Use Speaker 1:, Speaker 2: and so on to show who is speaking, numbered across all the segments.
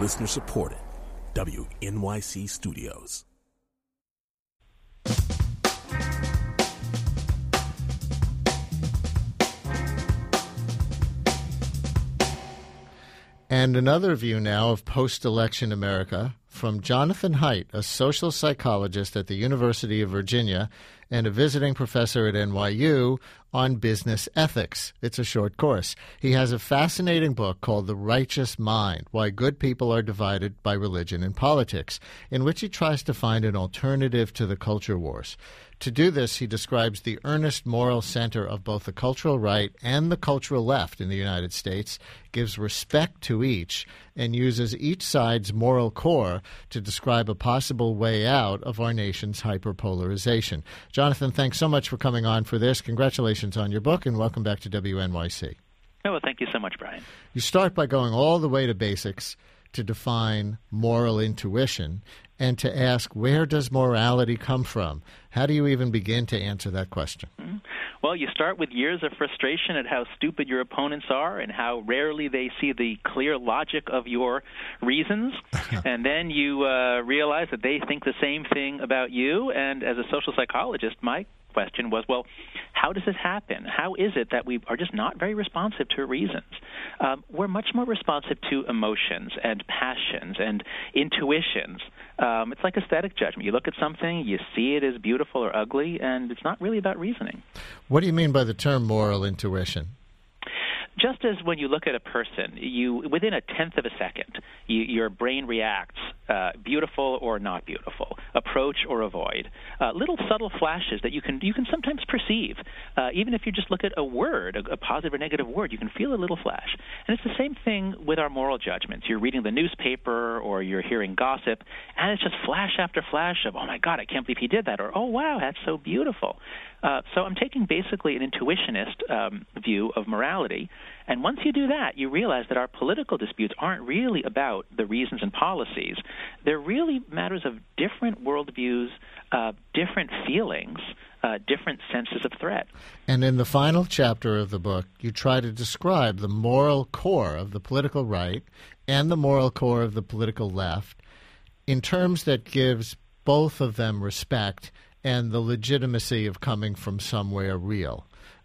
Speaker 1: Listener supported. WNYC Studios.
Speaker 2: And another view now of post-election America from Jonathan Haidt, a social psychologist at the University of Virginia and a visiting professor at NYU on business ethics. It's a short course. He has a fascinating book called The Righteous Mind, Why Good People Are Divided by Religion and Politics, in which he tries to find an alternative to the culture wars. To do this, he describes the earnest moral center of both the cultural right and the cultural left in the United States, gives respect to each, and uses each side's moral core to describe a possible way out of our nation's hyperpolarization. Jonathan, thanks so much for coming on for this. Congratulations on your book, and welcome back to WNYC.
Speaker 3: Oh, well, thank you so much, Brian.
Speaker 2: You start by going all the way to basics to define moral intuition and to ask, where does morality come from? How do you even begin to answer that question?
Speaker 3: Well, you start with years of frustration at how stupid your opponents are and how rarely they see the clear logic of your reasons. And then you realize that they think the same thing about you. And as a social psychologist, my question was, well, how does this happen? How is it that we are just not very responsive to reasons? We're much more responsive to emotions and passions and intuitions. It's like aesthetic judgment. You look at something, you see it as beautiful or ugly, and it's not really about reasoning.
Speaker 2: What do you mean by the term moral intuition?
Speaker 3: Just as when you look at a person, within a tenth of a second, your brain reacts, beautiful or not beautiful, approach or avoid. Little subtle flashes that you can sometimes perceive. Even if you just look at a word, a positive or negative word, you can feel a little flash. And it's the same thing with our moral judgments. You're reading the newspaper or you're hearing gossip, and it's just flash after flash of, oh, my God, I can't believe he did that, or, oh, wow, that's so beautiful. So I'm taking basically an intuitionist view of morality. And once you do that, you realize that our political disputes aren't really about the reasons and policies. They're really matters of different worldviews, different feelings, different senses of threat.
Speaker 2: And in the final chapter of the book, you try to describe the moral core of the political right and the moral core of the political left in terms that gives both of them respect and the legitimacy of coming from somewhere real.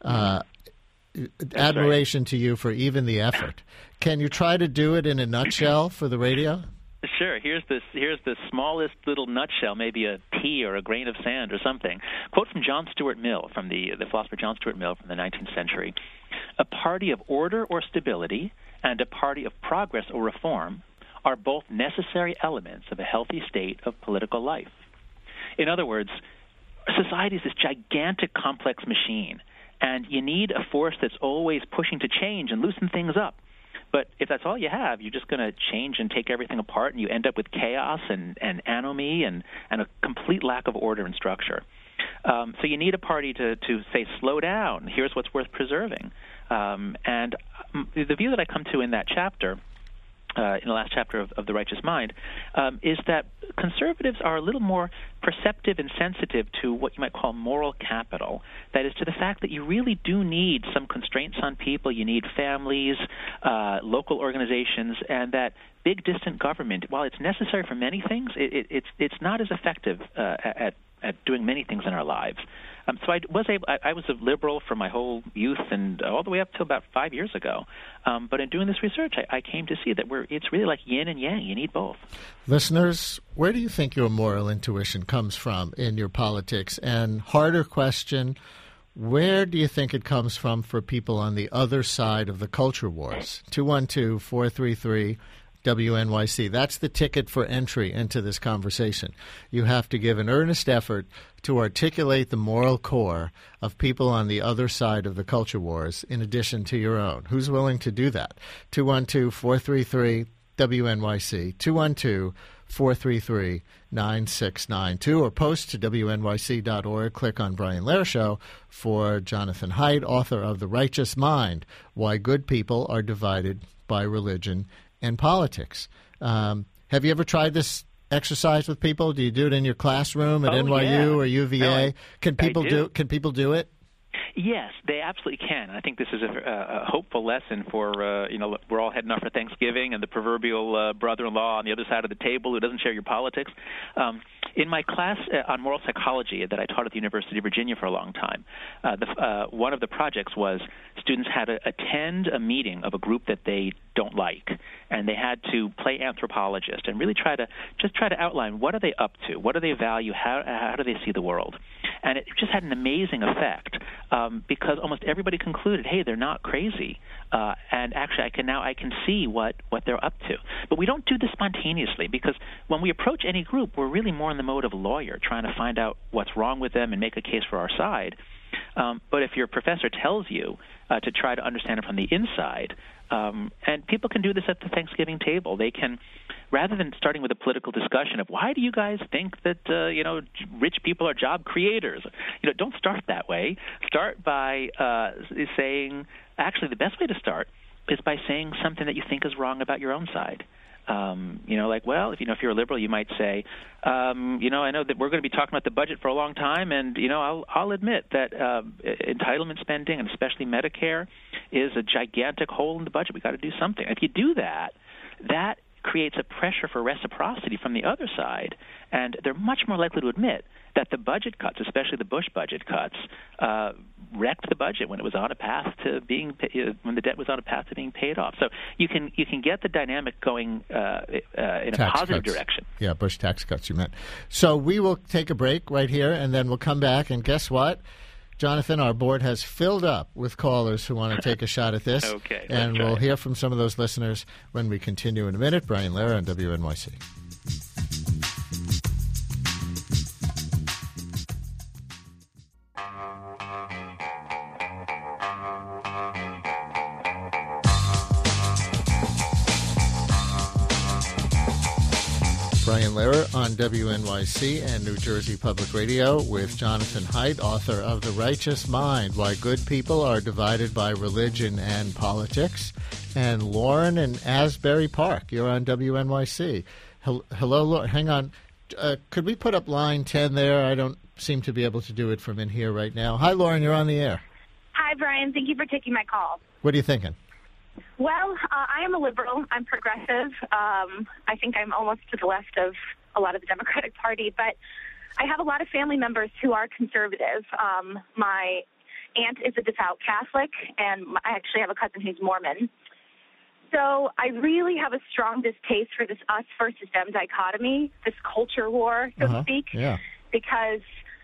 Speaker 2: Admiration to you for even the effort. Can you try to do it in a nutshell for the radio?
Speaker 3: Sure. Here's the smallest little nutshell, maybe a pea or a grain of sand or something. Quote from John Stuart Mill, from the philosopher John Stuart Mill from the 19th century. A party of order or stability and a party of progress or reform are both necessary elements of a healthy state of political life. In other words, society is this gigantic, complex machine, and you need a force that's always pushing to change and loosen things up. But if that's all you have, you're just going to change and take everything apart, and you end up with chaos and anomie and a complete lack of order and structure. So you need a party to say, slow down, here's what's worth preserving. And the view that I come to in that chapter, in the last chapter of The Righteous Mind, is that conservatives are a little more perceptive and sensitive to what you might call moral capital. That is, to the fact that you really do need some constraints on people. You need families, local organizations, and that big, distant government, while it's necessary for many things, it's not as effective at doing many things in our lives. So I was a liberal for my whole youth and all the way up to about 5 years ago. But in doing this research, I came to see that it's really like yin and yang. You need both.
Speaker 2: Listeners, where do you think your moral intuition comes from in your politics? And harder question, where do you think it comes from for people on the other side of the culture wars? 212-433 WNYC. That's the ticket for entry into this conversation. You have to give an earnest effort to articulate the moral core of people on the other side of the culture wars in addition to your own. Who's willing to do that? 212-433 WNYC, 212-433-9692, or post to WNYC.org. Click on Brian Lehrer Show for Jonathan Haidt, author of The Righteous Mind, Why Good People Are Divided by Religion and Politics. Have you ever tried this exercise with people? Do you do it in your classroom at NYU or UVA?
Speaker 3: No,
Speaker 2: Can people do it?
Speaker 3: Yes, they absolutely can. I think this is a hopeful lesson for, we're all heading off for Thanksgiving, and the proverbial brother-in-law on the other side of the table who doesn't share your politics. In my class on moral psychology that I taught at the University of Virginia for a long time, one of the projects was students had to attend a meeting of a group that they don't like, and they had to play anthropologist and really try to outline what are they up to, what do they value, how do they see the world. And it just had an amazing effect because almost everybody concluded, hey, they're not crazy, and actually I can see what they're up to. But we don't do this spontaneously because when we approach any group, we're really more in the mode of lawyer, trying to find out what's wrong with them and make a case for our side. But if your professor tells you to try to understand it from the inside, and people can do this at the Thanksgiving table, they can, rather than starting with a political discussion of why do you guys think that rich people are job creators, don't start that way. Start by saying, actually, the best way to start is by saying something that you think is wrong about your own side. If you're a liberal, you might say, I know that we're going to be talking about the budget for a long time, and, I'll admit that entitlement spending, and especially Medicare, is a gigantic hole in the budget. We've got to do something. If you do that, that creates a pressure for reciprocity from the other side, and they're much more likely to admit that the budget cuts, especially the Bush budget cuts, wrecked the budget when it was on a path to being when the debt was on a path to being paid off. So you can get the dynamic going in a positive direction.
Speaker 2: Yeah, Bush tax cuts, you meant. So we will take a break right here, and then we'll come back. And guess what? Jonathan, our board has filled up with callers who want to take a shot at this.
Speaker 3: Okay.
Speaker 2: And we'll hear from some of those listeners when we continue in a minute. Brian Lehrer on WNYC. Brian Lehrer on WNYC and New Jersey Public Radio with Jonathan Haidt, author of The Righteous Mind, Why Good People Are Divided by Religion and Politics, and Lauren in Asbury Park. You're on WNYC. Hello, Lauren. Hang on. Could we put up line 10 there? I don't seem to be able to do it from in here right now. Hi, Lauren. You're on the air.
Speaker 4: Hi, Brian. Thank you for taking my call.
Speaker 2: What are you thinking?
Speaker 4: Well, I am a liberal. I'm progressive. I think I'm almost to the left of a lot of the Democratic Party, but I have a lot of family members who are conservative. My aunt is a devout Catholic, and I actually have a cousin who's Mormon. So I really have a strong distaste for this us versus them dichotomy, this culture war, so to speak, because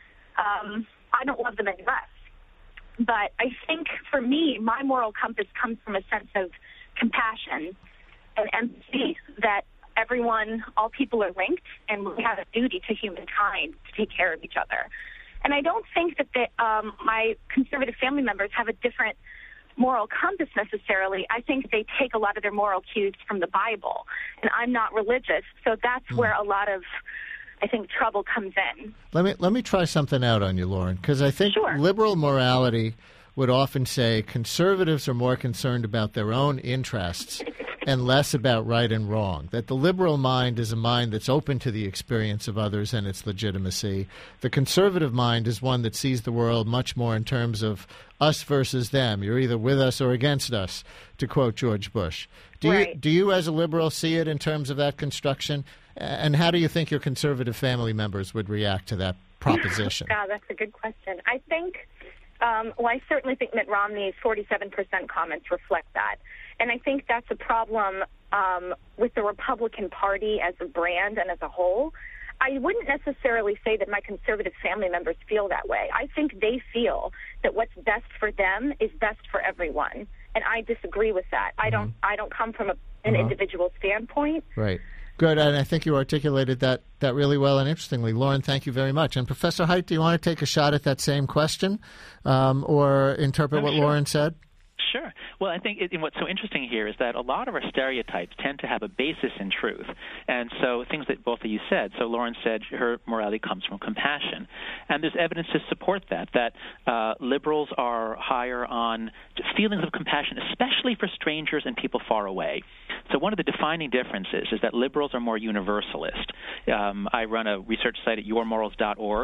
Speaker 4: I don't love them any less. But I think for me, my moral compass comes from a sense of compassion and empathy that everyone, all people are linked, and we have a duty to humankind to take care of each other. And I don't think that my conservative family members have a different moral compass necessarily. I think they take a lot of their moral cues from the Bible, and I'm not religious, so that's where a lot of, I think, trouble comes in.
Speaker 2: Let me try something out on you, Lauren, because I think liberal morality would often say conservatives are more concerned about their own interests and less about right and wrong, that the liberal mind is a mind that's open to the experience of others and its legitimacy. The conservative mind is one that sees the world much more in terms of us versus them. You're either with us or against us, to quote George Bush. Do you as a liberal see it in terms of that construction? And how do you think your conservative family members would react to that proposition?
Speaker 4: God, that's a good question. I think, I certainly think Mitt Romney's 47% comments reflect that. And I think that's a problem with the Republican Party as a brand and as a whole. I wouldn't necessarily say that my conservative family members feel that way. I think they feel that what's best for them is best for everyone. And I disagree with that. I don't come from an individual standpoint.
Speaker 2: Right. Good, and I think you articulated that really well and interestingly. Lauren, thank you very much. And Professor Haidt, do you want to take a shot at that same question or interpret what Lauren said?
Speaker 3: Sure. Well, I think what's so interesting here is that a lot of our stereotypes tend to have a basis in truth. And so things that both of you said, so Lauren said her morality comes from compassion. And there's evidence to support that liberals are higher on feelings of compassion, especially for strangers and people far away. So one of the defining differences is that liberals are more universalist. I run a research site at yourmorals.org,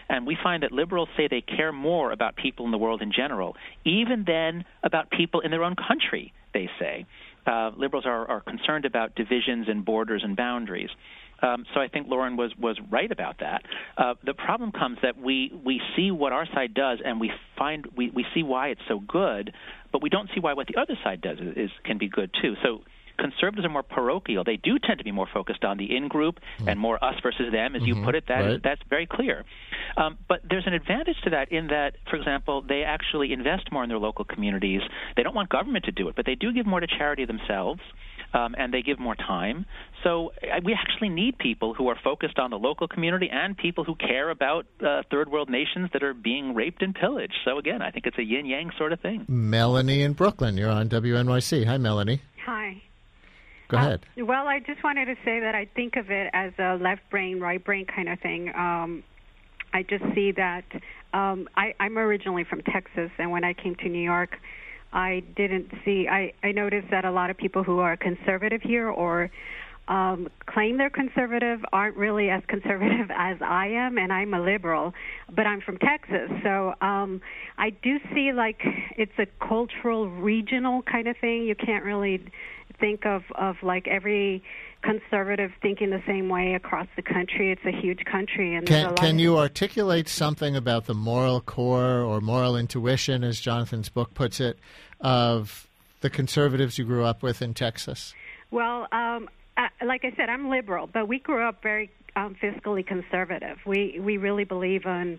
Speaker 3: And we find that liberals say they care more about people in the world in general, even than about people in their own country, they say. Liberals are concerned about divisions and borders and boundaries. So I think Lauren was right about that. The problem comes that we see what our side does, and we see why it's so good, but we don't see why what the other side does can be good too. So conservatives are more parochial. They do tend to be more focused on the in-group and more us versus them, as you put it. That's very clear. But there's an advantage to that in that, for example, they actually invest more in their local communities. They don't want government to do it, but they do give more to charity themselves, and they give more time. So we actually need people who are focused on the local community and people who care about third world nations that are being raped and pillaged. So, again, I think it's a yin-yang sort of thing.
Speaker 2: Melanie in Brooklyn, you're on WNYC. Hi, Melanie.
Speaker 5: Hi.
Speaker 2: Go ahead.
Speaker 5: Well, I just wanted to say that I think of it as a left brain, right brain kind of thing. I just see that I'm originally from Texas, and when I came to New York, I noticed that a lot of people who are conservative here or claim they're conservative aren't really as conservative as I am, and I'm a liberal, but I'm from Texas. So I do see like it's a cultural, regional kind of thing. You can't really think of like every conservative thinking the same way across the country. It's a huge country. And
Speaker 2: can you articulate something about the moral core or moral intuition, as Jonathan's book puts it, of the conservatives you grew up with in Texas?
Speaker 5: Well, like I said, I'm liberal, but we grew up very fiscally conservative. We really believe in,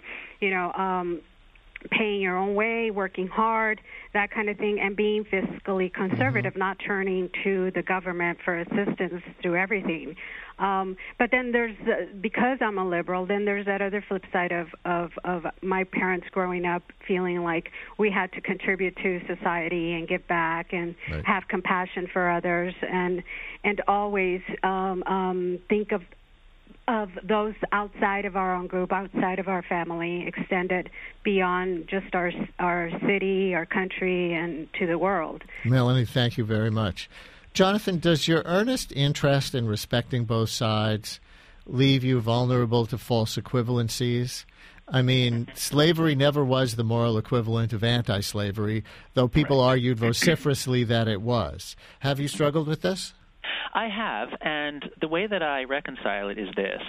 Speaker 5: paying your own way, working hard, that kind of thing, and being fiscally conservative, not turning to the government for assistance through everything. But then because I'm a liberal, then there's that other flip side of my parents growing up feeling like we had to contribute to society and give back and have compassion for others and always think of those outside of our own group, outside of our family, extended beyond just our city, our country, and to the world.
Speaker 2: Melanie, thank you very much. Jonathan, does your earnest interest in respecting both sides leave you vulnerable to false equivalencies? I mean, slavery never was the moral equivalent of anti-slavery, though people argued vociferously that it was. Have you struggled with this?
Speaker 3: I have, and the way that I reconcile it is this.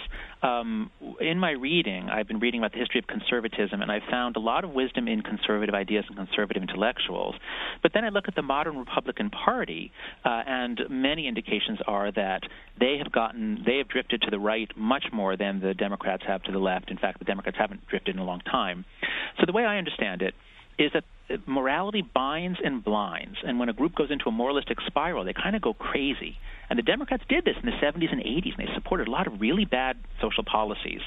Speaker 3: In my reading, I've been reading about the history of conservatism, and I've found a lot of wisdom in conservative ideas and conservative intellectuals. But then I look at the modern Republican Party, and many indications are that they have drifted to the right much more than the Democrats have to the left. In fact, the Democrats haven't drifted in a long time. So the way I understand it is that morality binds and blinds, and when a group goes into a moralistic spiral, they kind of go crazy. And the Democrats did this in the 70s and 80s, and they supported a lot of really bad social policies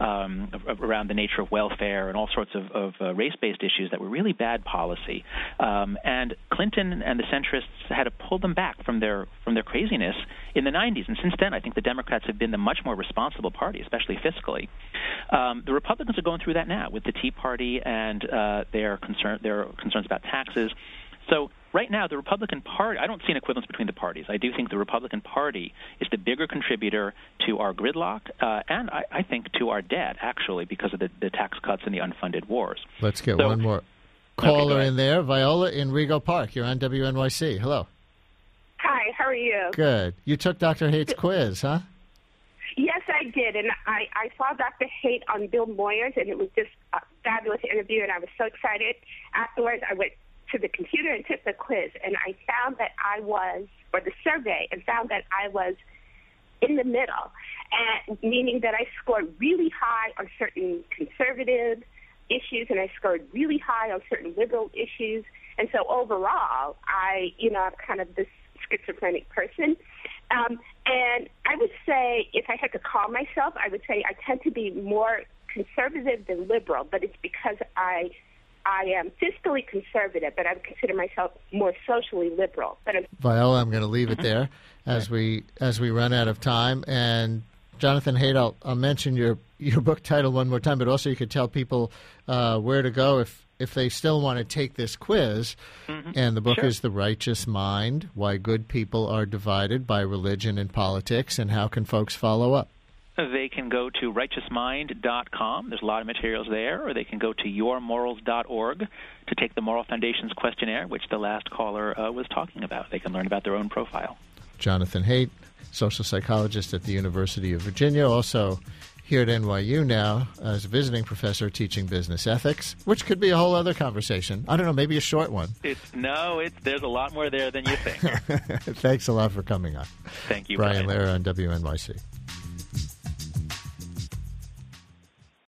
Speaker 3: around the nature of welfare and all sorts of race-based issues that were really bad policy. And Clinton and the centrists had to pull them back from their craziness in the 90s. And since then, I think the Democrats have been the much more responsible party, especially fiscally. The Republicans are going through that now with the Tea Party and their concerns about taxes. So right now, the Republican Party, I don't see an equivalence between the parties. I do think the Republican Party is the bigger contributor to our gridlock and I think to our debt, actually, because of the tax cuts and the unfunded wars.
Speaker 2: Let's get one more caller in there. Viola in Rego Park. You're on WNYC. Hello.
Speaker 6: Hi, how are you?
Speaker 2: Good. You took Dr. Haight's quiz, huh?
Speaker 6: Yes, I did, and I saw Dr. Haight on Bill Moyers, and it was just a fabulous interview, and I was so excited. Afterwards, I went to the computer and took the quiz, and I found that the survey, and found that I was in the middle, and meaning that I scored really high on certain conservative issues, and I scored really high on certain liberal issues, and so overall, I'm kind of this schizophrenic person. And I would say, if I had to call myself, I would say I tend to be more conservative than liberal, but it's because I am fiscally conservative, but I would consider myself more socially liberal.
Speaker 2: Viola, I'm going to leave it there as we run out of time. And Jonathan Haight, I'll mention your book title one more time, but also you could tell people where to go if they still want to take this quiz. And the book is The Righteous Mind, Why Good People Are Divided by Religion and Politics, and how can folks follow up?
Speaker 3: They can go to righteousmind.com. There's a lot of materials there. Or they can go to yourmorals.org to take the Moral Foundation's questionnaire, which the last caller was talking about. They can learn about their own profile.
Speaker 2: Jonathan Haidt, social psychologist at the University of Virginia, also here at NYU now as a visiting professor teaching business ethics, which could be a whole other conversation. I don't know, maybe a short one.
Speaker 3: There's a lot more there than you think.
Speaker 2: Thanks a lot for coming on.
Speaker 3: Thank you,
Speaker 2: Brian Lehrer on WNYC.